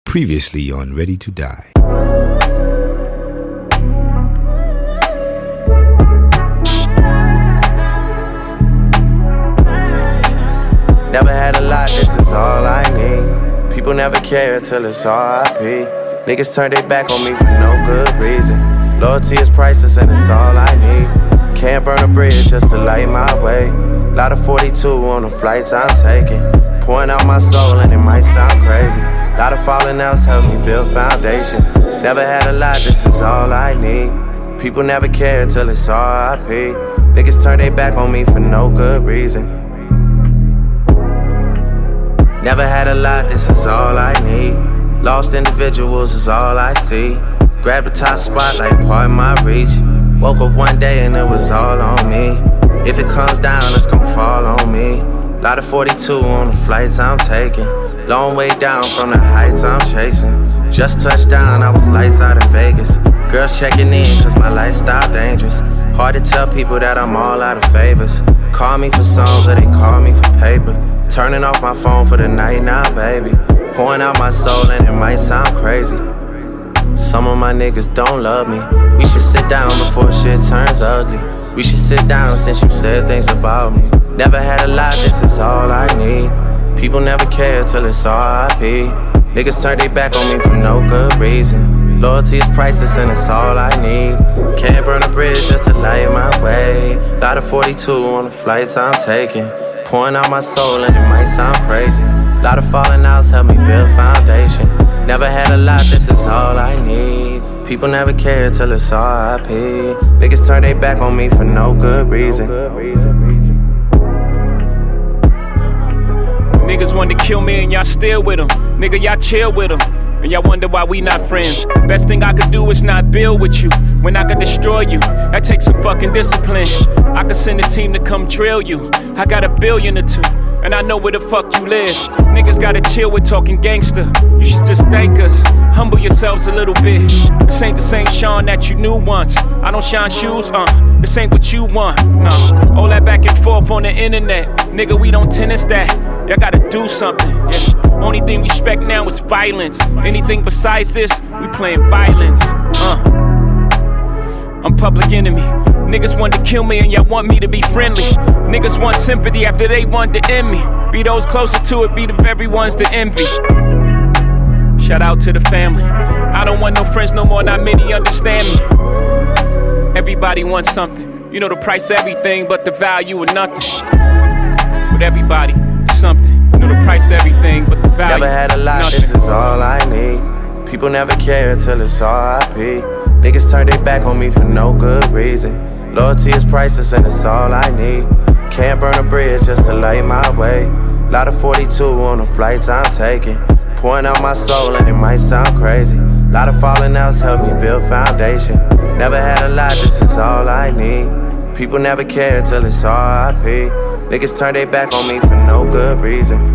Previously on Ready to Die. Never had a lot, this is all I need. People never care till it's R.I.P. Niggas turn their back on me for no good reason. Loyalty is priceless and it's all I need. Can't burn a bridge just to light my way. Lot of 42 on the flights I'm taking. Pouring out my soul and it might sound crazy. Lot of falling outs help me build foundation. Never had a lot, this is all I need. People never care till it's R.I.P. Niggas turn their back on me for no good reason. Never had a lot, this is all I need. Lost individuals is all I see. Grab the top spot like part of my reach. Woke up one day and it was all on me. If it comes down, it's gon' fall on me. Lot of 42 on the flights I'm taking. Long way down from the heights I'm chasing. Just touched down, I was lights out in Vegas. Girls checking in cause my lifestyle dangerous. Hard to tell people that I'm all out of favors. Call me for songs or they call me for paper. Turning off my phone for the night now, baby. Pouring out my soul and it might sound crazy. Some of my niggas don't love me. We should sit down before shit turns ugly. We should sit down since you said things about me. Never had a lot, this is all I need. People never care till it's R.I.P. Niggas turn their back on me for no good reason. Loyalty is priceless and it's all I need. Can't burn a bridge just to light my way. Lot of 42 on the flights I'm taking. Pouring out my soul and it might sound crazy. Lot of falling outs help me build foundation. Never had a lot, this is all I need. People never care till it's R.I.P. Niggas turn their back on me for no good reason. Niggas wanted to kill me and y'all still with them. Nigga, y'all chill with them. And y'all wonder why we not friends. Best thing I could do is not build with you. When I could destroy you, that takes some fucking discipline. I could send a team to come drill you. I got $1 billion or 2, and I know where the fuck you live. Niggas gotta chill with talking gangster. You should just thank us. Humble yourselves a little bit. This ain't the same Sean that you knew once. I don't shine shoes, this ain't what you want, no. All that back and forth on the internet. Nigga, we don't tennis that. Y'all gotta do something, yeah. Only thing we respect now is violence. Anything besides this, we playing violence, I'm public enemy. Niggas want to kill me and y'all want me to be friendly. Niggas want sympathy after they want to end me. Be those closest to it, be the very ones to envy. Shout out to the family. I don't want no friends no more, not many understand me. Everybody wants something. You know the price of everything, but the value of nothing. But everybody is something. You know the price of everything, but the value. Never had a lot, nothing. This is all I need. People never care till it's R.I.P. Niggas turn their back on me for no good reason. Loyalty is priceless and it's all I need. Can't burn a bridge just to light my way. Lot of 42 on the flights I'm taking. Pouring out my soul and it might sound crazy. Lot of falling outs help me build foundation. Never had a lot, this is all I need. People never care till it's R.I.P. Niggas turn their back on me for no good reason.